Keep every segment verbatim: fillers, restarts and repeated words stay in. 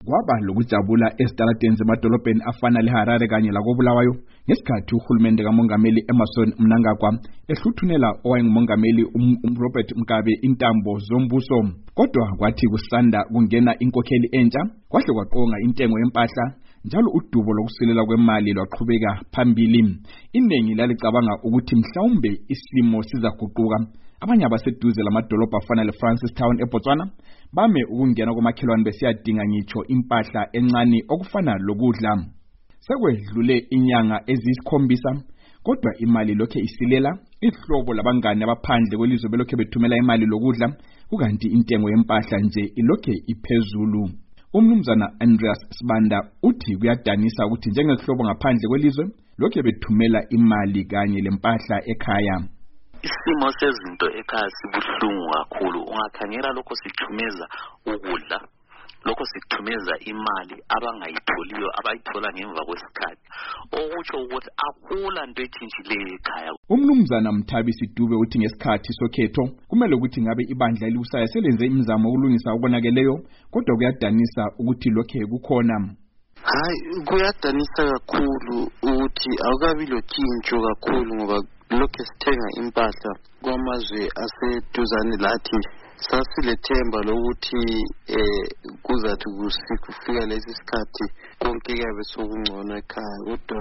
kwaba lokujabula esitaladeni zemadolobheni afana leHarare kanye lakoBulawayo ngesikhathi uhulumende kamongameli Emmerson Mnangagwa ehluthunela owayengumongameli uRobert Mugabe intambo zombuso. Kodwa kwathi kusanda kungena inkokheli entsha kwahle kwaqonga intengo yempahla njalo udubo lokusilela kwemali lwaqhubeka phambili. Iningi lalicabanga ukuthi mhlawumbe isimo sizaguquka. Abanye abaseduze lamadolobha afana leFrancistown eBotswana bame ukungena komakhelwane besiyadinga ngitsho impahla encane okufana lokudla. Sekwedlule inyanga ezisikhombisa kodwa imali lokhe isilela. Ihlobo labangane abaphandle kwelizwe belokhe bethumela imali lokudla kukanti intengo yempahla nje ilokhe iphezulu. Umnumzana Andreas Sibanda uthi kuyadanisa ukuthi njengehlobo ngaphandle kwelizwe lokhe bethumela imali kanye lempahla ekhaya. Isimo sezinto ekhaya sibuhlungu kakhulu. Ungakhangela lokho sithumeza ukudla, lokho sithumeza imali abangayitholiyo abayithola ngemva kwesikhathi, okutsho ukuthi akula nto ethinjileyo ekhaya. Umnumzana Mthabisi Dube uthi ngesikhathi sokhetho kumele ukuthi ngabe ibandla elibusayo selenze imizamo ukulungisa ubonakeleyo kodwa kuyadanisa ukuthi lokhe kukhona. Hayi, kuyadanisa kakhulu ukuthi awukabi lotshintsho kakhulu ngoba lokho sithenga impahla kwamazwe aseduzane lathi. Sasilethemba lokuthi eh kuzathi kufika lesi sikhathi konke kuyabe sokungcono ekhaya kodwa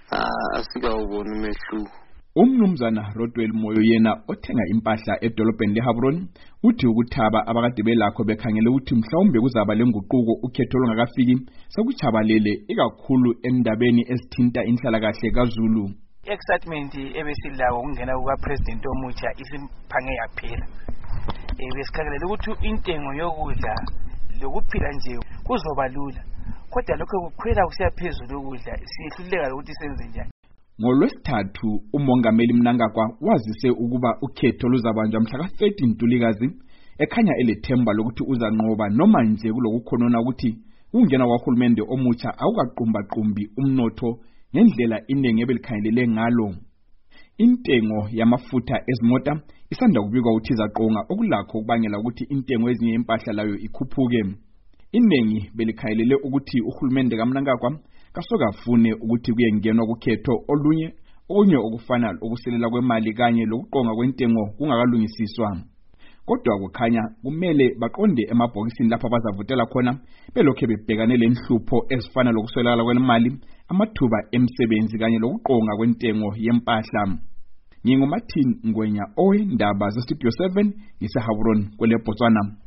asikawubona umehluko. Umnumzana Rodwell Moyo yena othenga impahla edolobheni leHabron uthi ukuthaba abakade belakho bekhangele ukuthi mhlawumbe kuzaba lenguquko ukhetho longakafiki sekuchabalele ikakhulu endabeni ezithinta inhlalakahle kaZulu. Excitement ebesilawo ukungena kuka president omutsha isiphange yaphela. Ebesikhangelela ukuthi intengo yokudla lokuphila nje kuzoba lula kodwa lokho kukhwela kusiya phezulu ukudla sihluleka ukuthi senze njani. NgoLwesithathu umongameli Mnangagwa wazise ukuba ukhetho luzabanjwa mhla ka thirteen Ntulikazi ekhanya elethemba lokuthi uzanqoba noma nje kulokukhonona ukuthi ungena kwahulumende omutsha awukaqumba qumbi umnotho ngendlela inengi ebelikhangelele ngalo. Intengo yamafutha ezimota isanda kubikwa ukuthi izaqonga okulakho kubangela ukuthi intengo ezinye impahla layo ikhuphuke. Inengi belikhangelele ukuthi uhulumende kaMnangagwa kasokafune ukuthi kuyengenwa kukhetho olunye onye okufana okuselela kwemali kanye lokuqonga kwentengo kungakalungisiswa. Kodwa kukhanya kumele baqonde emabhokisini lapha bazavutela khona belokhe bebhekane lenhlupho ezifana lokuswelakala kwemali, amathuba emsebenzi kanye lokuqonga kwentengo yempahla. NginguMartin Ngwenya owendaba zeStudio seven ngiseHabron kwele Botswana.